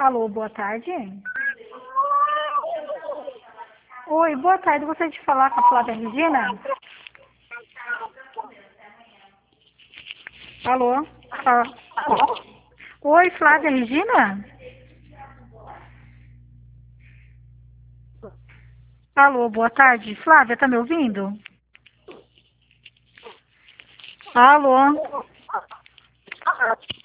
Alô, boa tarde. Oi, boa tarde. Gostaria de falar com a Flávia Regina? Alô? Ah. Oi, Flávia Regina? Alô, boa tarde. Flávia, tá me ouvindo? Alô?